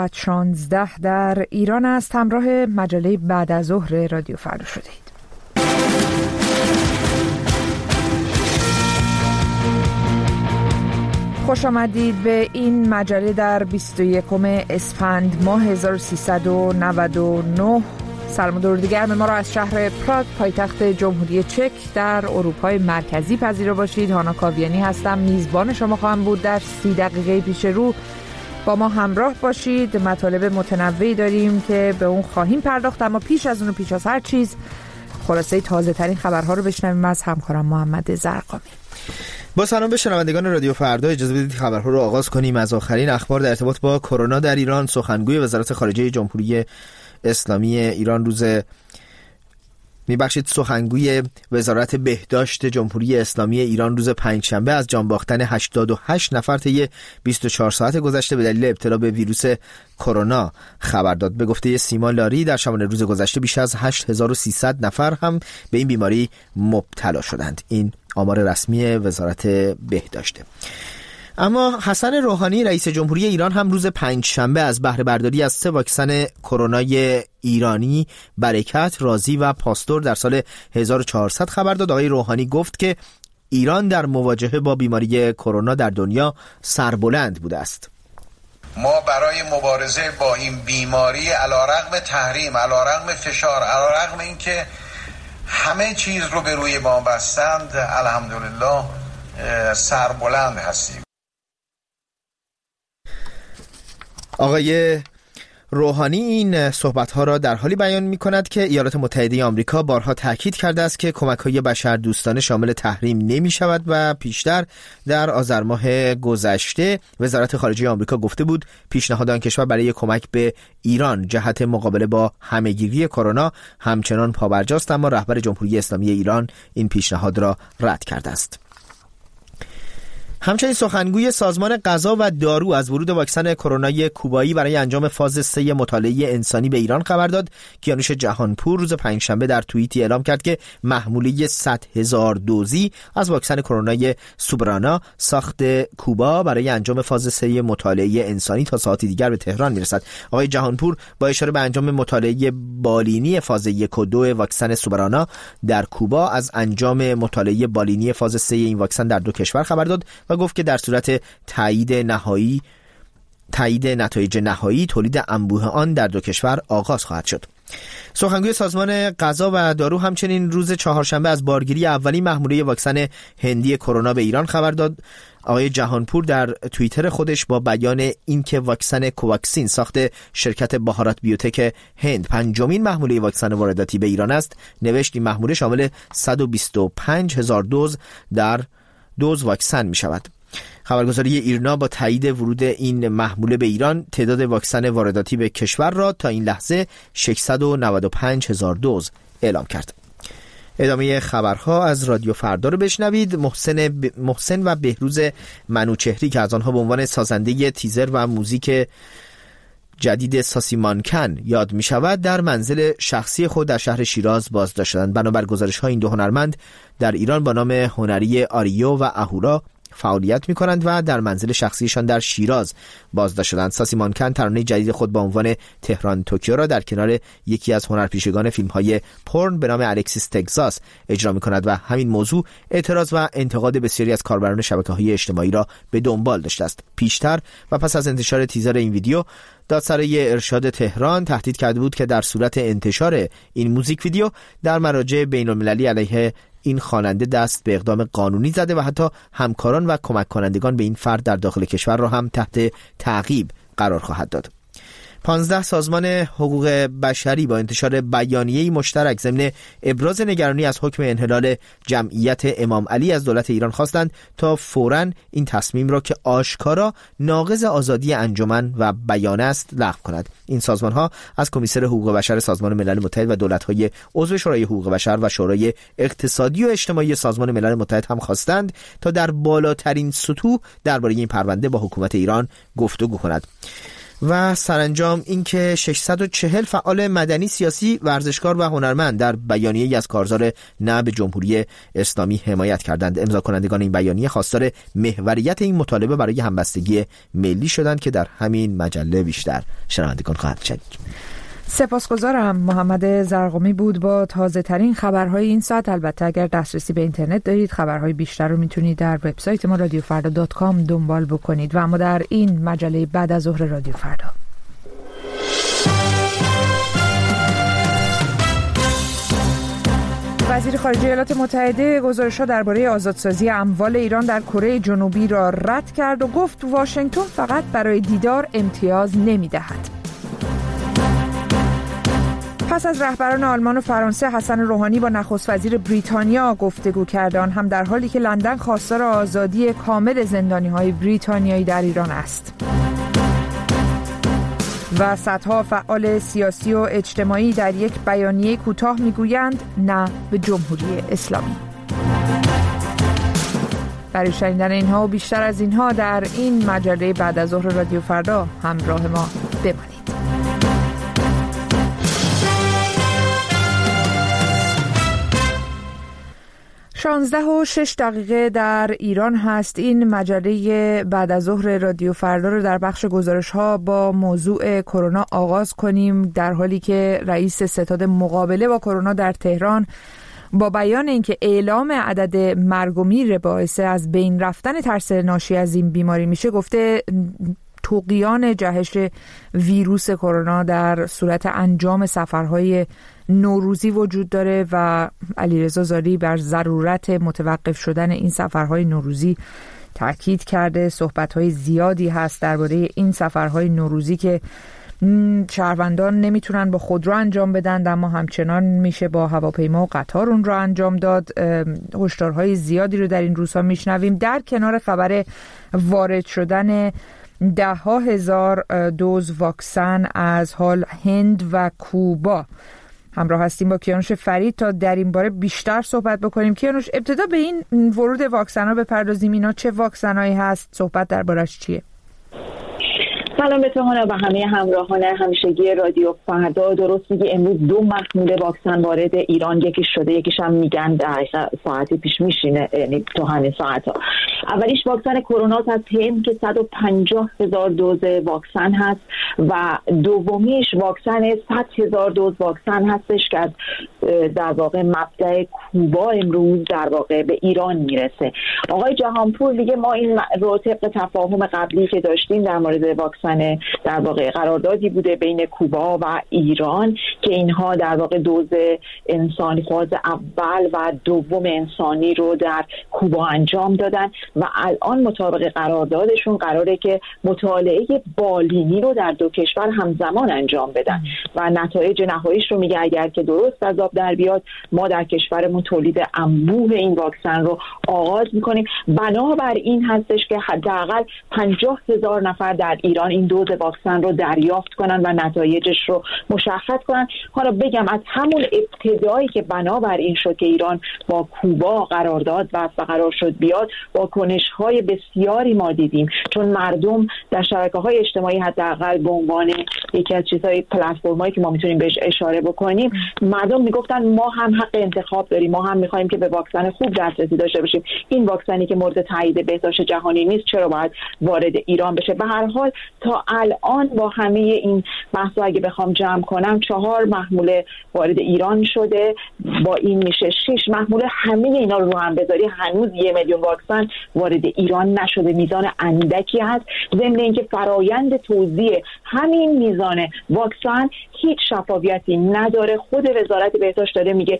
16 در ایران است. همراه مجله بعد از ظهر رادیو فردا شدید. خوش آمدید به این مجله در 21 اسفند ماه 1399. سلام و درود گرم ما را از شهر پراگ پایتخت جمهوری چک در اروپای مرکزی پذیرا باشید. هانا کاویانی هستم، میزبان شما خواهم بود. در 30 دقیقه پیش رو با ما همراه باشید. مطالب متنوعی داریم که به اون خواهیم پرداخت، اما پیش از هر چیز خلاصه تازه ترین خبرها رو بشنویم از همکارم محمد زرقامی. با سلام به شنوندگان رادیو فردا، اجازه بدید خبرها رو آغاز کنیم از آخرین اخبار در ارتباط با کرونا در ایران. سخنگوی وزارت خارجه جمهوری اسلامی ایران سخنگوی وزارت بهداشت جمهوری اسلامی ایران روز پنجشنبه از جان باختن 88 نفر طی 24 ساعت گذشته به دلیل ابتلا به ویروس کرونا خبر داد. به گفته سیما لاری در شبانه روز گذشته بیش از 8300 نفر هم به این بیماری مبتلا شدند. این آمار رسمی وزارت بهداشت. اما حسن روحانی رئیس جمهوری ایران هم روز پنجشنبه از بهره برداری از 3 واکسن کرونای ایرانی برکت، رازی و پاستور در سال 1400 خبر داد. آقای روحانی گفت که ایران در مواجهه با بیماری کرونا در دنیا سربلند بوده است. ما برای مبارزه با این بیماری علیرغم تحریم، علیرغم فشار، علیرغم اینکه همه چیز رو به روی ما بستند، الحمدلله سربلند هستیم. آقای روحانی این صحبت‌ها را در حالی بیان می‌کند که ایالات متحده آمریکا بارها تاکید کرده است که کمک‌های بشردوستانه شامل تحریم نمی‌شود و پیشتر در آذر ماه گذشته وزارت خارجه آمریکا گفته بود پیشنهاد آن کشور برای کمک به ایران جهت مقابله با همه‌گیری کرونا همچنان پابرجاست، اما رهبر جمهوری اسلامی ایران این پیشنهاد را رد کرده است. همچنین سخنگوی سازمان غذا و دارو از ورود واکسن کرونای کوبایی برای انجام فاز 3 مطالعه انسانی به ایران خبر داد. کیانوش جهانپور روز پنجشنبه در توییتی اعلام کرد که محموله 100,000 دوزی از واکسن کرونای سوبرانا ساخت کوبا برای انجام فاز 3 مطالعه انسانی تا ساعتی دیگر به تهران میرسد. آقای جهانپور با اشاره به انجام مطالعه بالینی فاز 1 و 2 واکسن سوبرانا در کوبا از انجام مطالعه بالینی فاز 3 این واکسن در 2 کشور خبر داد و گفت که در صورت تایید نتایج نهایی تولید انبوه آن در 2 کشور آغاز خواهد شد. سخنگوی سازمان غذا و دارو همچنین روز چهارشنبه از بارگیری اولین محموله واکسن هندی کرونا به ایران خبر داد. آقای جهانپور در توییتر خودش با بیان اینکه واکسن کوواکسین ساخت شرکت بهارات بیوتک هند 5مین محموله واکسن وارداتی به ایران است نوشت این محموله شامل 125,000 دوز واکسن می شود. خبرگزاری ایرنا با تایید ورود این محموله به ایران تعداد واکسن وارداتی به کشور را تا این لحظه 695,000 دوز اعلام کرد. ادامه خبرها از رادیو فردا رو بشنوید. محسن و بهروز منوچهری که از آنها به عنوان سازنده تیزر و موزیک جدید ساسیمانکن یاد می شود در منزل شخصی خود در شهر شیراز بازداشت شدند. بنابر گزارش ها این 2 هنرمند در ایران با نام هنری آریو و اهورا فعالیت می کنند و در منزل شخصیشان در شیراز بازداشت شدند. ساسیمانکن ترانه جدید خود با عنوان تهران توکیو را در کنار یکی از هنرپیشگان فیلم های پورن به نام الکسیس تگزاس اجرا می کند و همین موضوع اعتراض و انتقاد بسیاری از کاربران شبکه‌های اجتماعی را به دنبال داشته است. پیشتر و پس از انتشار تیزر این ویدیو دادسرای ارشاد تهران تهدید کرده بود که در صورت انتشار این موزیک ویدیو در مراجع بین‌المللی علیه این خواننده دست به اقدام قانونی زده و حتی همکاران و کمک کنندگان به این فرد در داخل کشور را هم تحت تعقیب قرار خواهد داد. 15 سازمان حقوق بشری با انتشار بیانیه‌ای مشترک ضمن ابراز نگرانی از حکم انحلال جمعیت امام علی از دولت ایران خواستند تا فوراً این تصمیم را که آشکارا ناقض آزادی انجمن و بیان است لغو کند. این سازمان‌ها از کمیسر حقوق بشر سازمان ملل متحد و دولت‌های عضو شورای حقوق بشر و شورای اقتصادی و اجتماعی سازمان ملل متحد هم خواستند تا در بالاترین سطوح درباره این پرونده با حکومت ایران گفتگو کند. و سرانجام اینکه 640 فعال مدنی، سیاسی، ورزشکار و هنرمند در بیانیه‌ای از کارزار نه به جمهوری اسلامی حمایت کردند. امضا کنندگان این بیانیه خواستار محوریت این مطالبه برای همبستگی ملی شدند که در همین مجله بیشتر شنوندگان خواهد شنید. سپاسگزارم. محمد زرقمی بود با تازه ترین خبرهای این ساعت. البته اگر دسترسی به اینترنت دارید خبرهای بیشتر رو میتونید در وبسایت ما رادیوفردا.com دنبال بکنید. و اما در این مجله بعد از ظهر رادیو فردا، وزیر خارجه ایالات متحده گزارش‌ها درباره آزادسازی اموال ایران در کره جنوبی را رد کرد و گفت واشنگتن فقط برای دیدار امتیاز نمی‌دهد. پس از رهبران آلمان و فرانسه، حسن روحانی با نخست وزیر بریتانیا گفتگو کرد، آن هم در حالی که لندن خواستار آزادی کامل زندانی‌های بریتانیایی در ایران است. و صدها فعال سیاسی و اجتماعی در یک بیانیه کوتاه میگویند نه به جمهوری اسلامی. برای شنیدن اینها و بیشتر از اینها در این مجله بعد از ظهر رادیو فردا همراه ما بمانید. 16:06 در ایران هست. این مجله بعد از ظهر رادیو فردا رو در بخش گزارش‌ها با موضوع کرونا آغاز کنیم، در حالی که رئیس ستاد مقابله با کرونا در تهران با بیان اینکه اعلام عدد مرگ و میر باعث از بین رفتن ترس ناشی از این بیماری میشه، گفته طغیان جهش ویروس کرونا در صورت انجام سفرهای نوروزی وجود داره و علیرضا زاری بر ضرورت متوقف شدن این سفرهای نوروزی تاکید کرده. صحبت‌های زیادی هست درباره این سفرهای نوروزی که شهروندان نمیتونن با خودرو انجام بدن، اما همچنان میشه با هواپیما و قطار اون رو انجام داد. هشدارهای زیادی رو در این روزها میشنویم. در کنار خبر وارد شدن 10,000 دوز واکسن از حال هند و کوبا همراه هستیم با کیانوش فرید تا در این باره بیشتر صحبت بکنیم. کیانوش، ابتدا به این ورود واکسن ها بپردازیم. اینا چه واکسن هایی هست؟ صحبت دربارش چیه؟ سلام به تهانه و همه همراهان همیشگی رادیو فردا. درست میگی، امروز 2 محموله واکسن وارد ایران، یکی شده، یکیش هم میگن ساعتی پیش میشینه، یعنی تو همین ساعت‌ها. اولیش واکسن کرونا از هند که 150,000 دوز واکسن هست و دومیش واکسن 100,000 دوز واکسن هستش که در واقع مبدأ کوبا امروز در واقع به ایران میرسه. آقای جهانپور دیگه ما این رو طبق تفاهم قبلی که داشتیم در مورد واکسن در واقع قراردادی بوده بین کوبا و ایران که اینها در واقع دوز انسانی فاز اول و دوم انسانی رو در کوبا انجام دادن و الان مطابق قراردادشون قراره که مطالعه بالینی رو در 2 کشور همزمان انجام بدن و نتایج نهاییش رو میگه اگر که درست از آب در بیاد ما در کشورمون تولید انبوه این واکسن رو آغاز میکنیم. بنابر این هستش که حداقل 50,000 نفر در ایران این دوز واکسن رو دریافت کنن و نتایجش رو مشخص کنن. حالا بگم از همون ابتدایی که بنابر این شد که ایران با کوبا قرارداد بست و قرار شد بیاد، واکنش‌های بسیاری ما دیدیم، چون مردم در شبکه‌های اجتماعی حداقل به عنوان یکی از چیزهای پلتفرمایی که ما میتونیم بهش اشاره بکنیم، مردم میگفتن ما هم حق انتخاب داریم، ما هم می‌خوایم که به واکسن خوب دسترسی داشته باشیم. این واکسنی که مورد تایید بهداشت جهانی نیست چرا باید وارد ایران بشه؟ به هر حال تا الان با همه این بحثا اگه بخوام جمع کنم 4 محموله وارد ایران شده، با این میشه 6 محموله. همه اینا رو هم بذاری هنوز 1 میلیون واکسن وارد ایران نشده، میزان اندکی هست. ضمن اینکه فرایند توزیع همین میزان واکسن هیچ شفافیتی نداره. خود وزارت بهداشت داره میگه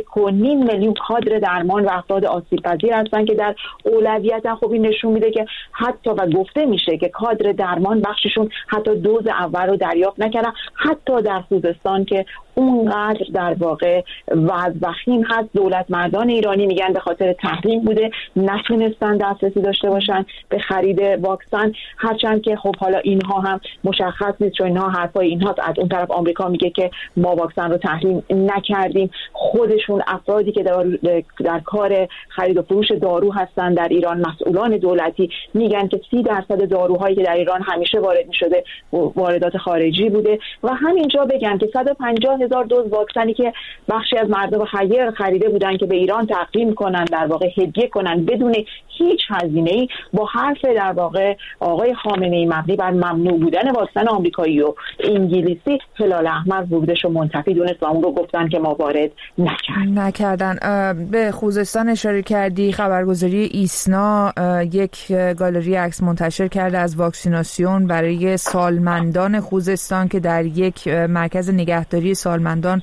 1.5 میلیون کادر درمان و افراد آسیب پذیر هستن که در اولویتن. خب این نشون میده که حتی و گفته میشه که کادر درمان بخششون حتی دوز اول رو دریافت نکردن، حتی در خوزستان که اونقدر در واقع وضخیم هست. دولت مردان ایرانی میگن به خاطر تحریم بوده نتونستن دسترسی داشته باشن به خرید واکسن، هرچند که خب حالا اینها هم مشخص نیست، چون اینها حرفای اینها از اون طرف آمریکا میگه که ما واکسن رو تحریم نکردیم. خودشون افرادی که در کار خرید و فروش دارو هستن در ایران، مسئولان دولتی، میگن که 30% داروهایی که در ایران همیشه وارد میشده واردات خارجی بوده. و همینجا بگن که 150,000 دوز واکسنی که بخشی از مردم خریده بودن که به ایران تقدیم کنن، در واقع هدیه کنن بدون هیچ هزینه‌ای، با حرف در واقع آقای خامنه‌ای مبنی بر ممنوع بودن واکسن آمریکایی و انگلیسی، هلال احمر ورودش رو منتفی دونست و اون رو گفتن که ما وارد نکردن. به خوزستان اشاره کردی. خبرگزاری ایسنا یک گالری عکس منتشر کرده از واکسیناسیون برای سالمندان خوزستان که در یک مرکز نگهداری سالمندان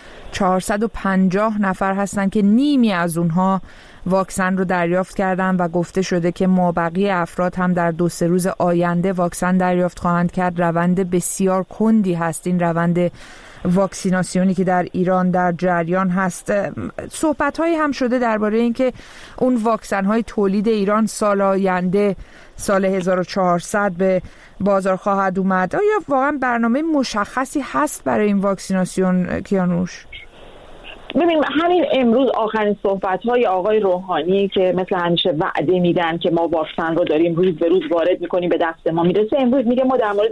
450 نفر هستند که نیمی از اونها واکسن رو دریافت کردن و گفته شده که مابقی افراد هم در 2-3 روز آینده واکسن دریافت خواهند کرد. روند بسیار کندی هست این روند واکسیناسیونی که در ایران در جریان هست. صحبت‌هایی هم شده درباره اینکه اون واکسن‌های تولید ایران سال آینده سال 1400 به بازار خواهد اومد. آیا واقعا برنامه مشخصی هست برای این واکسیناسیون کیانوش؟ ببین همین امروز آخرین صحبت‌های آقای روحانی که مثل همیشه وعده میدن که ما واکسن رو داریم روز به روز وارد می‌کنیم به دست ما میرسه، امروز میگه ما در مورد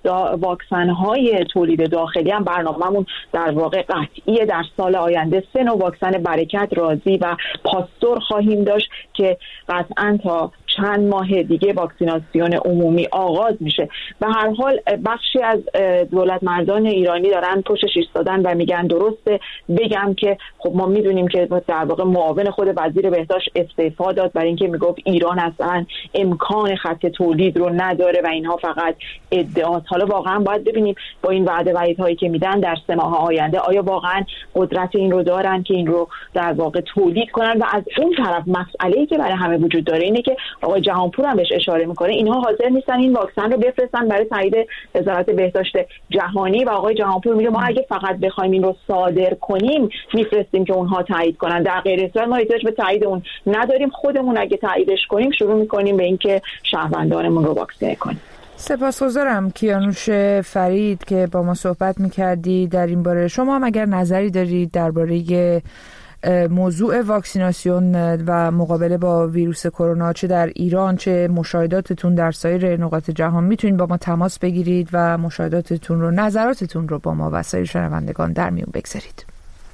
واکسن‌های تولید داخلی هم برنامه‌مون در واقع قطعیه. در سال آینده 3 نوع واکسن برکت، رازی و پاستور خواهیم داشت که قطعاً تا چند ماه دیگه واکسیناسیون عمومی آغاز میشه. به هر حال بخشی از دولت مردان ایرانی دارن پشتش ایستادن و میگن درسته. بگم که خب ما میدونیم که در واقع معاون خود وزیر بهداشت استعفا داد برای اینکه میگفت ایران اصلا امکان خط تولید رو نداره و اینها فقط ادعاست. حالا واقعا باید ببینیم با این وعده وعیدهایی که میدن در 3 ماه آینده آیا واقعا قدرت این رو دارن که این رو در واقع تولید کنن. و از اون طرف مسئله‌ای که برای همه وجود داره اینه که آقای جهانپور هم بهش اشاره میکنه، اینها حاضر نیستن این واکسن رو بفرستن برای تایید وزارت بهداشت جهانی و آقای جهانپور میگه ما اگه فقط بخوایم این رو صادر کنیم میفرستیم که اونها تایید کنن، در غیر صورت ما احتیاج به تایید اون نداریم، خودمون اگه تاییدش کنیم شروع میکنیم به اینکه شهروندانمون رو واکسینه کنیم. سپاسگزارم کیانوش فرید که با ما صحبت میکردی در این باره. شما هم اگر نظری دارید درباره موضوع واکسیناسیون و مقابله با ویروس کرونا چه در ایران چه مشاهداتتون در سایر نقاط جهان میتونید با ما تماس بگیرید و مشاهداتتون رو، نظراتتون رو با ما و سایر شنوندگان در میون بگذارید.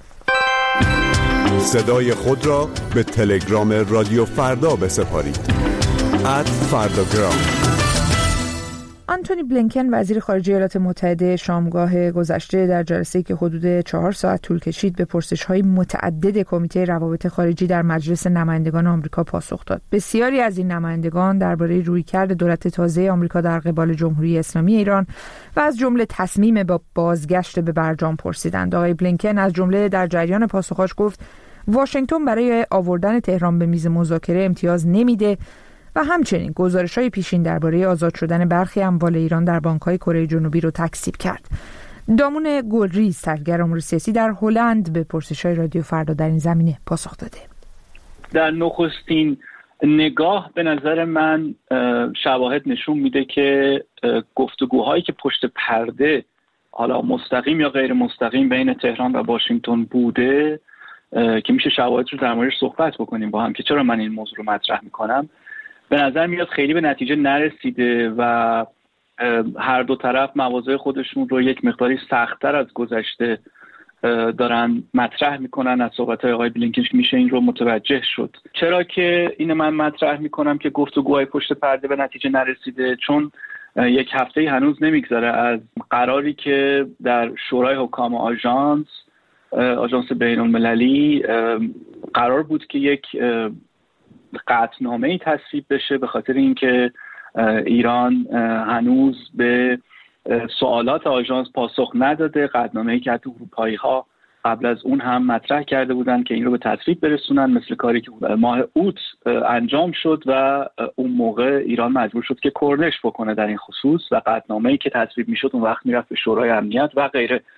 صدای خود را به تلگرام رادیو فردا بسپارید @فرdagram. آنتونی بلینکن وزیر خارجه ایالات متحده شامگاه گذشته در جلسه‌ای که حدود 4 ساعت طول کشید به پرسش‌های متعدد کمیته روابط خارجی در مجلس نمایندگان آمریکا پاسخ داد. بسیاری از این نمایندگان درباره رویکرد دولت تازه آمریکا در قبال جمهوری اسلامی ایران و از جمله تصمیم با بازگشت به برجام پرسیدند. آقای بلینکن از جمله در جریان پاسخش گفت واشنگتن برای آوردن تهران به میز مذاکره امتیاز نمیده و همچنین گزارش‌های پیشین درباره آزاد شدن برخی اموال ایران در بانک‌های کره جنوبی رو تکذیب کرد. دامون گلریز سرگر امور سیاسی در هلند به پرسش‌های رادیو فردا در این زمینه پاسخ داده. در نخستین نگاه به نظر من شواهد نشون میده که گفتگوهایی که پشت پرده حالا مستقیم یا غیر مستقیم بین تهران و واشنگتن بوده که میشه شواهد رو در موردش صحبت بکنیم با هم که چرا من این موضوع رو مطرح میکنم، به نظر میاد خیلی به نتیجه نرسیده و هر دو طرف مواضع خودشون رو یک مقداری سخت‌تر از گذشته دارن مطرح میکنن. از صحبت‌های آقای بلینکن میشه این رو متوجه شد. چرا که اینو من مطرح میکنم که گفتگوهای پشت پرده به نتیجه نرسیده؟ چون یک هفته هنوز نمیگذره از قراری که در شورای حکام آژانس بین‌المللی قرار بود که یک قطعنامه‌ای تصویب بشه به خاطر اینکه ایران هنوز به سوالات آژانس پاسخ نداده. قطعنامه‌ای که حتی اروپایی‌ها قبل از اون هم مطرح کرده بودن که این رو به تصویب برسونن، مثل کاری که ماه اوت انجام شد و اون موقع ایران مجبور شد که کرنش بکنه در این خصوص و قطعنامه‌ای که تصویب میشد اون وقت میرفت به شورای امنیت و غیره.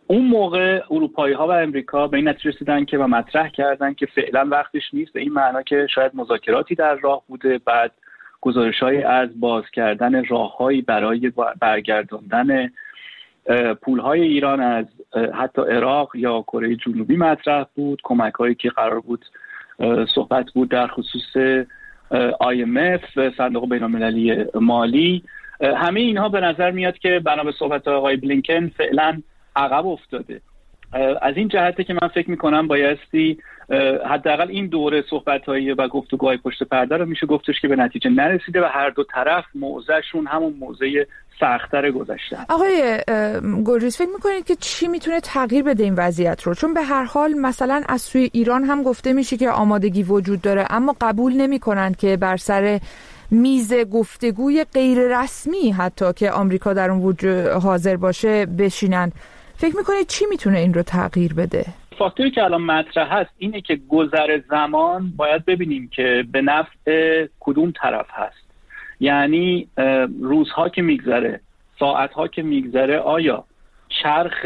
اون موقع اروپایی‌ها و امریکا به این نتیجه رسیدن که و مطرح کردن که فعلا وقتش نیست، به این معنا که شاید مذاکراتی در راه بوده، بعد گزارش‌هایی از باز کردن راه‌هایی برای برگرداندن پول‌های ایران از حتی عراق یا کره جنوبی مطرح بود، کمک‌هایی که قرار بود صحبت بود در خصوص IMF، صندوق بین‌المللی مالی. همه اینها به نظر میاد که بنا به صحبت آقای بلینکن فعلا عقب افتاده. از این جهته که من فکر میکنم بایستی حداقل این دوره صحبت‌هایی و گفتگوهای پشت پرده رو میشه گفتش که به نتیجه نرسیده و هر دو طرف موضعشون همون موضع سخت‌تر گذشته. آقای گلریز فکر میکنید که چی میتونه تغییر بده این وضعیت رو؟ چون به هر حال مثلا از سوی ایران هم گفته میشه که آمادگی وجود داره، اما قبول نمیکنن که بر سر میز گفتگوی غیر رسمی حتی که آمریکا در اون حاضر باشه بشینن. فکر میکنید چی میتونه این رو تغییر بده؟ فاکتوری که الان مطرح هست اینه که گذر زمان باید ببینیم که به نفع کدوم طرف هست. یعنی روزها که میگذره، ساعتها که میگذره، آیا چرخ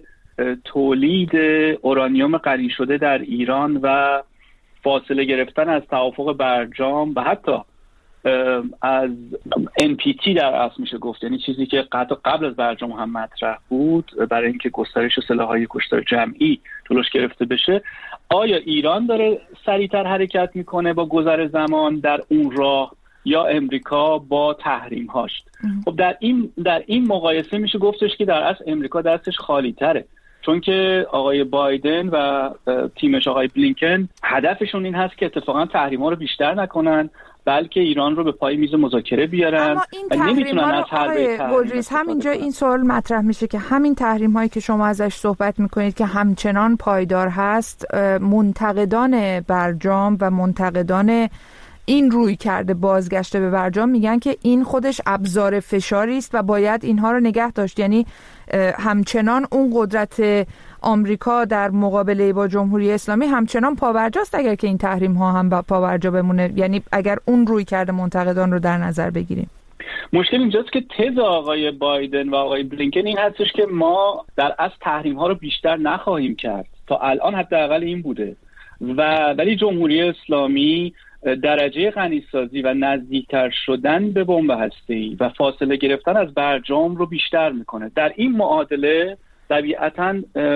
تولید اورانیوم غنی شده در ایران و فاصله گرفتن از توافق برجام و حتی از NPT در اصل میشه گفت، یعنی چیزی که قبل از برجام هم مطرح بود برای اینکه گسترش سلاح‌های کشتار جمعی جلوش گرفته بشه، آیا ایران داره سریعتر حرکت میکنه با گذر زمان در اون راه یا امریکا با تحریم هاش؟ خب در این مقایسه میشه گفتش که در اصل امریکا دستش خالی تره، چون که آقای بایدن و تیمش آقای بلینکن هدفشون این هست که اتفاقا تحریم ها رو بیشتر نکنن بلکه ایران رو به پای میز مذاکره بیارن. اما این تحریم ها رو گلریز همینجا این سوال مطرح میشه که همین تحریم هایی که شما ازش صحبت میکنید که همچنان پایدار هست، منتقدان برجام و منتقدان این روی کرده بازگشته به برجام میگن که این خودش ابزار فشاری است و باید اینها رو نگه داشت. یعنی همچنان اون قدرت آمریکا در مقابله با جمهوری اسلامی همچنان پابرجاست اگر که این تحریم ها هم پابرجا بمونه، یعنی اگر اون روی کرده منتقدان رو در نظر بگیریم. مشکل اینجاست که تز آقای بایدن و آقای بلینکن این هستش که ما در اصل تحریم ها رو بیشتر نخواهیم کرد، تا الان حداقل این بوده، ولی جمهوری اسلامی درجه غنیسازی و نزدیکتر شدن به بمب هسته‌ای و فاصله گرفتن از برجام رو بیشتر میکنه. در این معادله طبیعتاً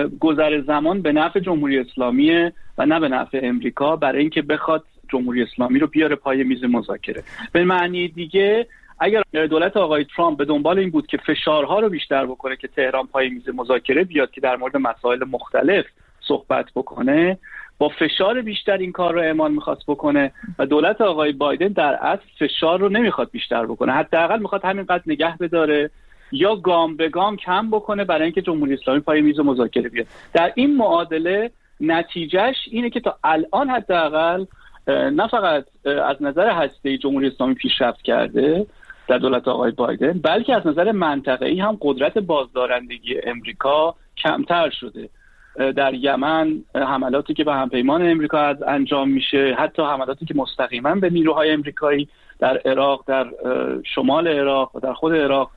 گذر زمان به نفع جمهوری اسلامی و نه به نفع امریکا، برای اینکه بخواد جمهوری اسلامی رو بیاره پای میز مذاکره. به معنی دیگه اگر دولت آقای ترامپ به دنبال این بود که فشارها رو بیشتر بکنه که تهران پای میز مذاکره بیاد که در مورد مسائل مختلف صحبت بکنه، با فشار بیشتر این کار رو اعمال میخواست بکنه و دولت آقای بایدن در اصل فشار رو نمیخواد بیشتر بکنه، حداقل میخواد همینقدر نگه بداره یا گام به گام کم بکنه برای اینکه جمهوری اسلامی پای میز مذاکره بیاد. در این معادله نتیجهش اینه که تا الان حداقل نه فقط از نظر هسته‌ای جمهوری اسلامی پیشرفت کرده در دولت آقای بایدن، بلکه از نظر منطقه‌ای هم قدرت بازدارندگی امریکا کمتر شده. در یمن حملاتی که به همپیمان امریکا انجام میشه، حتی حملاتی که مستقیما به نیروهای امریکایی در عراق، در شمال عراق و در خود عراق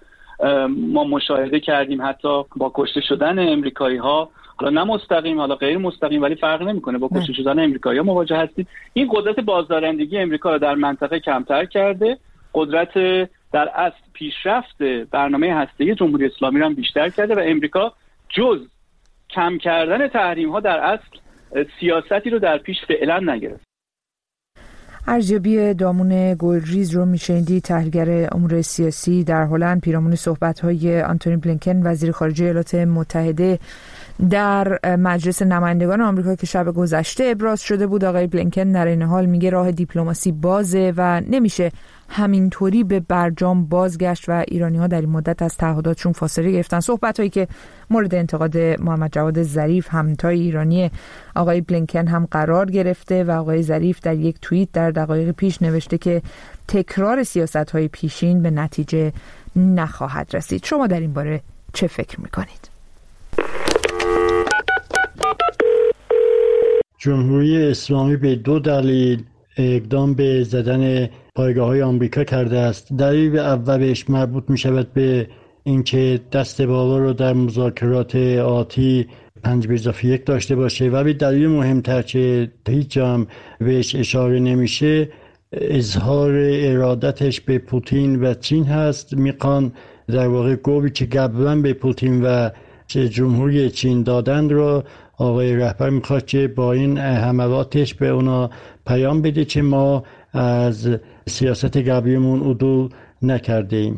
ما مشاهده کردیم، حتی با کشته شدن امریکایی ها، حالا نه مستقیم حالا غیر مستقیم ولی فرق نمیکنه، با کشته شدن امریکایی ها مواجه هستید. این قدرت بازدارندگی امریکا رو در منطقه کمتر کرده، قدرت در اصل پیشرفت برنامه هسته‌ای جمهوری اسلامی رو هم بیشتر کرده و امریکا جز کم کردن تحریم ها در اصل سیاستی رو در پیش فعلا نگرفت. ارزیابی دامون گلریز رو میشنیدی، تحلیلگر امور سیاسی در هلند، پیرامون صحبت‌های آنتونی بلینکن وزیر خارجه ایالات متحده در مجلس نمایندگان آمریکا که شب گذشته ابراز شده بود. آقای بلینکن در این حال میگه راه دیپلماسی بازه و نمیشه همینطوری به برجام بازگشت و ایرانی‌ها در این مدت از تعهداتشون فاصله گرفتن. صحبت‌هایی که مورد انتقاد محمد جواد ظریف همتای ایرانی آقای بلینکن هم قرار گرفته و آقای ظریف در یک توییت در دقایق پیش نوشته که تکرار سیاست‌های پیشین به نتیجه نخواهد رسید. شما در این باره چه فکر می‌کنید؟ جمهوری اسلامی به دو دلیل اقدام به زدن پایگاه‌های آمریکا کرده است. دلیل اولش مربوط می‌شود به اینکه دست بالا رو در مذاکرات آتی 5+1 داشته باشه و به دلیل مهمتر که هیچ جام بهش اشاره نمیشه اظهار ارادتش به پوتین و چین هست. میخوان در واقع گویی که قبلا به پوتین و جمهوری چین دادند رو آقای رهبر میخواد که با این حملاتش به اونا پیام بده که ما از سیاست قبلیمون عدول نکرده ایم.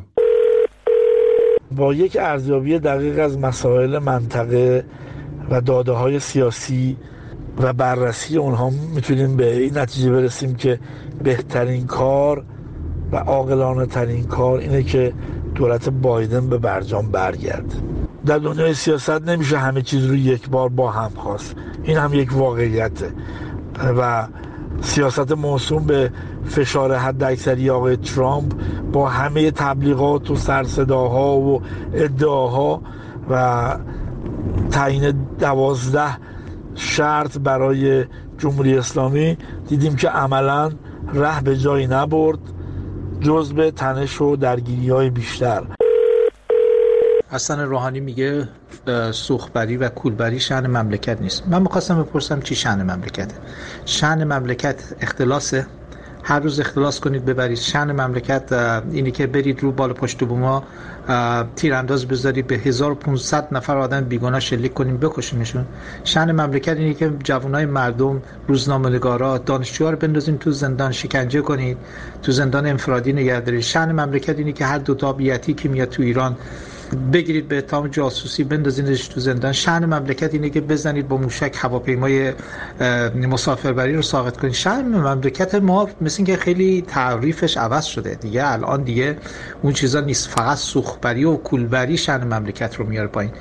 با یک ارزیابی دقیق از مسائل منطقه و داده‌های سیاسی و بررسی اونها میتونیم به این نتیجه برسیم که بهترین کار و عاقلانه ترین کار اینه که دولت بایدن به برجام برگرده. در دنیای سیاست نمیشه همه چیز رو یک بار با هم خواست، این هم یک واقعیته و سیاست موسوم به فشار حداکثری آقای ترامپ با همه تبلیغات و سرصداها و ادعاها و تعیین 12 شرط برای جمهوری اسلامی دیدیم که عملاً ره به جایی نبرد جز به تنش و درگیری‌های بیشتر. حسن روحانی میگه سوخت‌بری و کولبری شأن مملکت نیست. من می‌خواستم بپرسم چی شأن مملکته؟ شأن مملکت اختلاسه. هر روز اختلاس کنید ببرید. شأن مملکت اینی که برید رو بالا پشت بوما تیرانداز بذارید به 1500 نفر آدم بیگناه شلیک کنیم بکشیمشون. شأن مملکت اینی که جوانای مردم، روزنامه‌نگارا، دانشجوها رو بندازین تو زندان شکنجه کنید، تو زندان انفرادی نگه دارید. شأن مملکت اینی که هر دو تابعیتی که میاد تو ایران بگیرید به اتهام جاسوسی بندازینش تو زندان. شأن مملکت اینه که بزنید با موشک هواپیمای مسافربری رو ساقط کنید. شأن مملکت ما مثل اینکه خیلی تعریفش عوض شده دیگه. الان دیگه اون چیزا نیست، فقط سوخت‌بری و کولبری شأن مملکت رو میاره پایین.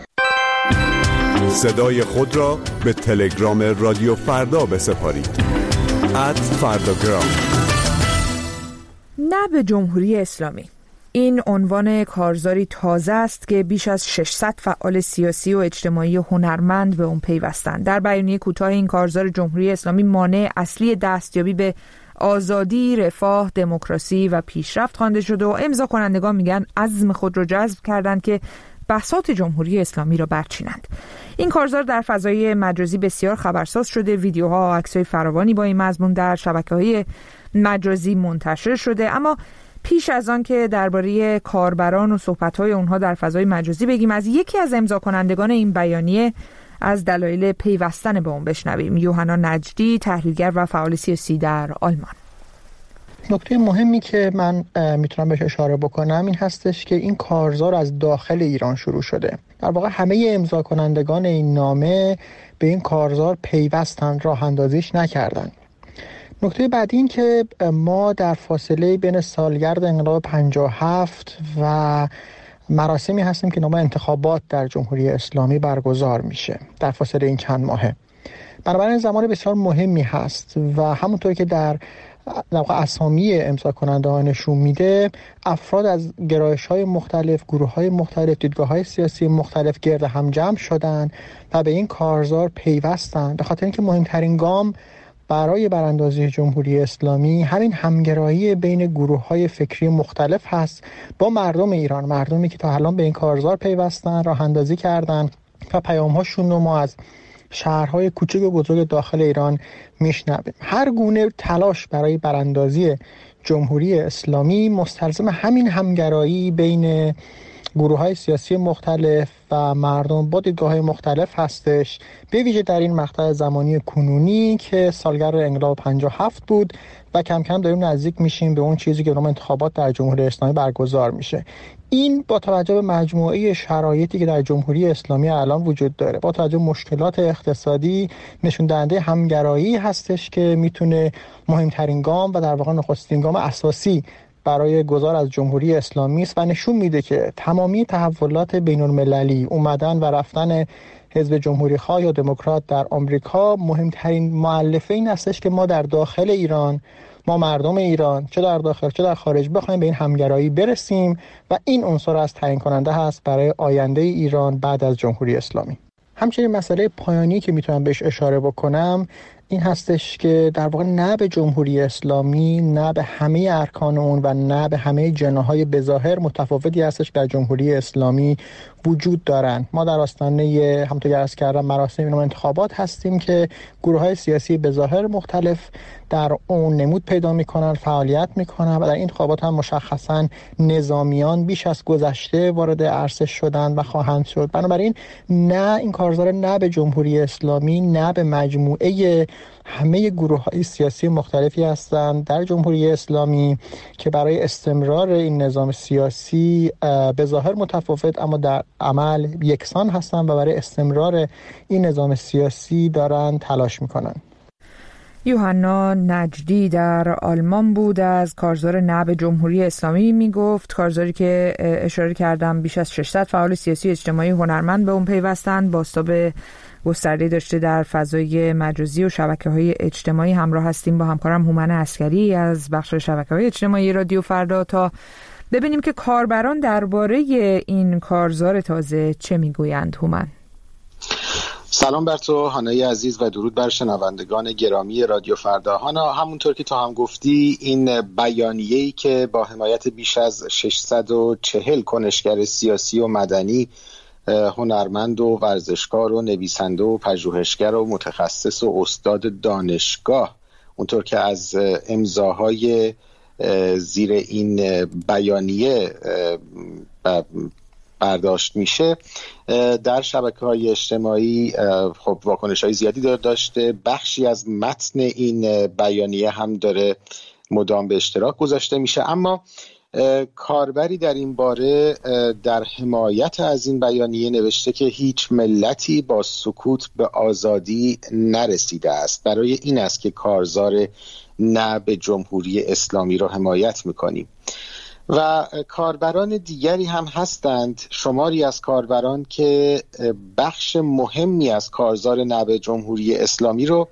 صدای خود را به تلگرام رادیو فردا بسپارید. @فرداگرام. نه به جمهوری اسلامی. این عنوان کارزاری تازه است که بیش از 600 فعال سیاسی و اجتماعی و هنرمند به اون پیوستند. در بیانیه کوتاه این کارزار جمهوری اسلامی مانع اصلی دستیابی به آزادی، رفاه، دموکراسی و پیشرفت خوانده شده و امضا کنندگان میگن عزم خود رو جذب کردند که بساط جمهوری اسلامی را برچینند. این کارزار در فضای مجازی بسیار خبرساز شده. ویدیوها و عکس‌های فراوانی با این مضمون در شبکه‌های مجازی منتشر شده. اما پیش از آن که درباره کاربران و صحبت‌های اونها در فضای مجازی بگیم، از یکی از امضا کنندگان این بیانیه از دلایل پیوستن به اون بشنویم. یوحنا نجدی، تحلیلگر و فعال سیاسی در آلمان. نکته مهمی که من میتونم بهش اشاره بکنم این هستش که این کارزار از داخل ایران شروع شده. در واقع همه امضا کنندگان این نامه به این کارزار پیوستند، راه اندازیش نکردند. نکته بعدی این که ما در فاصله بین سالگرد انقلاب 57 و مراسمی هستیم که نام انتخابات در جمهوری اسلامی برگزار میشه در فاصله این چند ماهه. بنابراین زمان بسیار مهمی هست و همونطور که در اسامی امضا کنندگان نشون میده، افراد از گرایش‌های مختلف، گروه‌های مختلف، دیدگاه‌های سیاسی مختلف گرد هم جمع شدن و به این کارزار پیوستن، به خاطر اینکه مهمترین گام برای براندازی جمهوری اسلامی همین همگرایی بین گروه‌های فکری مختلف هست با مردم ایران، مردمی که تا الان به این کارزار پیوستن، راه اندازی کردن و پیام‌هاشون رو ما از شهرهای کوچک و بزرگ داخل ایران میشنویم. هر گونه تلاش برای براندازی جمهوری اسلامی مستلزم همین همگرایی بین گروه‌های سیاسی مختلف و مردم با دیدگاه‌های مختلف هستش، به ویژه در این مقطع زمانی کنونی که سالگرد انقلاب 57 بود و کم کم داریم نزدیک میشیم به اون چیزی که نام انتخابات در جمهوری اسلامی برگزار میشه. این با توجه به مجموعه شرایطی که در جمهوری اسلامی الان وجود داره، با توجه به مشکلات اقتصادی، نشون دهنده همگرایی هستش که میتونه مهمترین گام و در واقع نخستین گام اساسی برای گذار از جمهوری اسلامی است و نشون میده که تمامی تحولات بین‌المللی، اومدن و رفتن حزب جمهوری‌خواه یا دموکرات در آمریکا، مهمترین مؤلفه این هستش که ما در داخل ایران، ما مردم ایران، چه در داخل چه در خارج، بخوایم به این همگرایی برسیم و این عنصر از تعیین کننده هست برای آینده ایران بعد از جمهوری اسلامی. همچنین مسئله پایانی که میتونم بهش اشاره بکنم این هستش که در واقع نه به جمهوری اسلامی، نه به همه ارکان اون و نه به همه جناح‌های بظاهر متفاوتی هستش در جمهوری اسلامی وجود دارن. ما در آستانه همونطور که عرض کردم مراسم انتخابات هستیم که گروه‌های سیاسی بظاهر مختلف در اون نمود پیدا میکنن، فعالیت میکنن و در این انتخابات هم مشخصا نظامیان بیش از گذشته وارد عرصه شدن و خواهند شد. بنابراین نه این کارزار نه به جمهوری اسلامی نه به مجموعه همه گروه‌های سیاسی مختلفی هستند در جمهوری اسلامی که برای استمرار این نظام سیاسی به ظاهر متفاوت اما در عمل یکسان هستند و برای استمرار این نظام سیاسی دارن تلاش میکنن. یوحنا نجدی در آلمان بود، از کارزار نه به جمهوری اسلامی میگفت. کارزاری که اشاره کردم بیش از 600 فعال سیاسی اجتماعی هنرمند به اون پیوستن، بازتاب گسترده داشته در فضای مجازی و شبکه‌های اجتماعی. همراه هستیم با همکارم هومن عسکری از بخش شبکه‌های اجتماعی رادیو فردا تا ببینیم که کاربران درباره این کارزار تازه چه میگویند. هومن، سلام بر تو هانای عزیز و درود بر شنوندگان گرامی رادیو فردا. هانا، همونطور که تو هم گفتی، این بیانیه‌ای که با حمایت بیش از 640 کنشگر سیاسی و مدنی، هنرمند و ورزشکار و نویسنده و پژوهشگر و متخصص و استاد دانشگاه، اونطور که از امضاهای زیر این بیانیه برداشت میشه، در شبکه‌های اجتماعی خب واکنش‌های زیادی داشته. بخشی از متن این بیانیه هم داره مدام به اشتراک گذاشته میشه، اما کاربری در این باره در حمایت از این بیانیه نوشته که هیچ ملتی با سکوت به آزادی نرسیده است. برای این است که کارزار نه به جمهوری اسلامی را حمایت میکنیم. و کاربران دیگری هم هستند، شماری از کاربران که بخش مهمی از کارزار نه به جمهوری اسلامی رو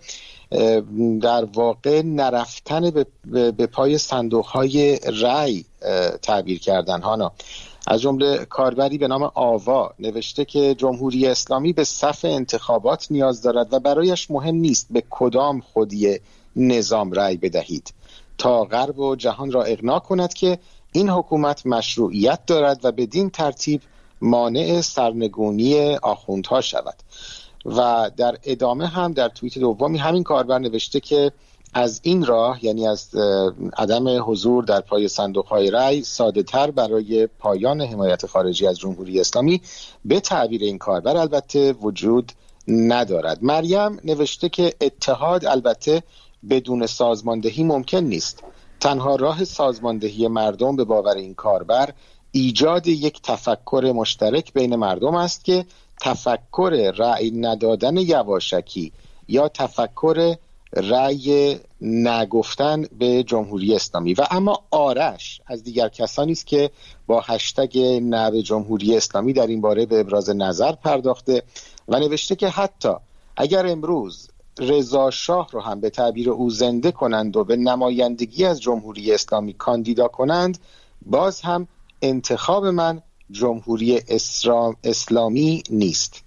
در واقع نرفتن به پای صندوق‌های رأی تعبیر کردن. هانا، از جمله کاربری به نام آوا نوشته که جمهوری اسلامی به صف انتخابات نیاز دارد و برایش مهم نیست به کدام خودی نظام رأی بدهید تا غرب و جهان را اقناع کند که این حکومت مشروعیت دارد و بدین ترتیب مانع سرنگونی آخوندها شود. و در ادامه هم در توییت دومی همین کاربر نوشته که از این راه، یعنی از عدم حضور در پای صندوق‌های رأی، ساده تر برای پایان حمایت خارجی از جمهوری اسلامی به تعبیر این کاربر البته وجود ندارد. مریم نوشته که اتحاد البته بدون سازماندهی ممکن نیست. تنها راه سازماندهی مردم به باور این کاربر ایجاد یک تفکر مشترک بین مردم است که تفکر رأی ندادن یواشکی یا تفکر رأی نگفتن به جمهوری اسلامی. و اما آرش از دیگر کسانی است که با هشتگ نه به جمهوری اسلامی در این باره به ابراز نظر پرداخته و نوشته که حتی اگر امروز رضا شاه رو هم به تعبیر او زنده کنند و به نمایندگی از جمهوری اسلامی کاندیدا کنند، باز هم انتخاب من جمهوری اسلامی نیست.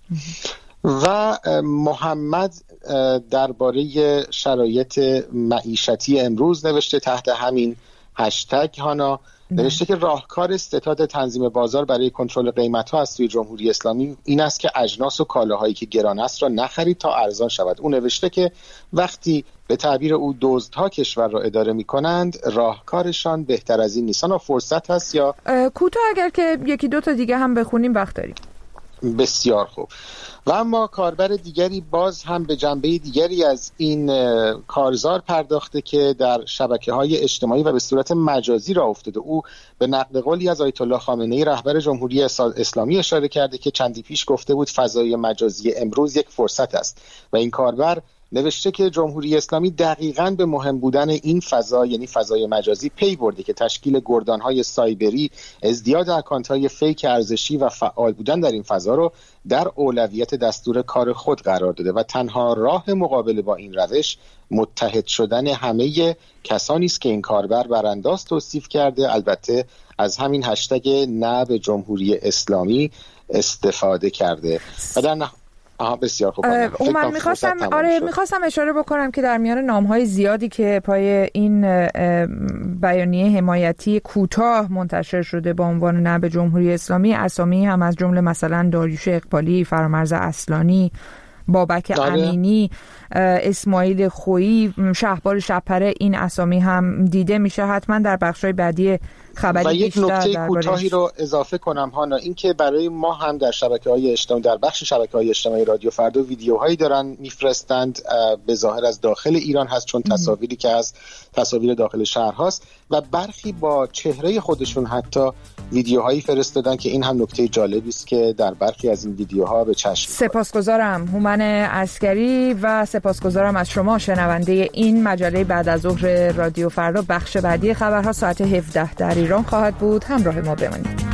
و محمد درباره شرایط معیشتی امروز نوشته تحت همین هشتگ. هانا نوشته که راهکار استعداد تنظیم بازار برای کنترل قیمت‌ها از سوی جمهوری اسلامی این است که اجناس و کالاهایی که گران است را نخرید تا ارزان شود. او نوشته که وقتی به تعبیر او دزدها کشور را اداره می‌کنند، راهکارشان بهتر از این نیست. و فرصت هست یا کوتاه اگر که یکی دو تا دیگه هم بخونیم وقت داریم. بسیار خوب. و اما کاربر دیگری باز هم به جنبه دیگری از این کارزار پرداخته که در شبکه‌های اجتماعی و به صورت مجازی راه افتاده. او به نقل قولی از آیت الله خامنه‌ای رهبر جمهوری اسلامی اشاره کرده که چندی پیش گفته بود فضای مجازی امروز یک فرصت است و این کاربر نوشته که جمهوری اسلامی دقیقاً به مهم بودن این فضا، یعنی فضای مجازی، پی برده که تشکیل گردان‌های سایبری، ازدیاد اکانت‌های فیک ارزشی و فعال بودن در این فضا رو در اولویت دستور کار خود قرار داده و تنها راه مقابله با این روش متحد شدن همه کسانی است که این کاربر برانداز توصیف کرده، البته از همین هشتگ نه به جمهوری اسلامی استفاده کرده. و در بسیار خوب. من میخواستم اشاره بکنم که در میان نام‌های زیادی که پای این بیانیه حمایتی کوتاه منتشر شده با عنوان نه به جمهوری اسلامی، اسامی هم از جمله مثلا داریوش اقبالی، فرامرز اصلانی، بابک امینی، اسماعیل خویی، شهبال شپره، این اسامی هم دیده میشه. حتما در بخش‌های بعدی خبری و یک نکته کوتاهی رو اضافه کنم هانا، این که برای ما هم در شبکه‌های اجتماعی، در بخش شبکه‌های اجتماعی رادیو فردا ویدیوهایی دارن میفرستند، به ظاهر از داخل ایران هست چون تصاویری که از تصاویر داخل شهر هست و برخی با چهره خودشون حتی ویدیوهایی فرستادن که این هم نکته جالبی است که در برخی از این ویدیوها به چشم. سپاسگزارم هومن عسکری و سپاسگزارم از شما شنونده این مجله بعد از ظهر رادیو فردا. بخش بعدی خبرها ساعت 17 در ایران خواهد بود. همراه ما بمانید.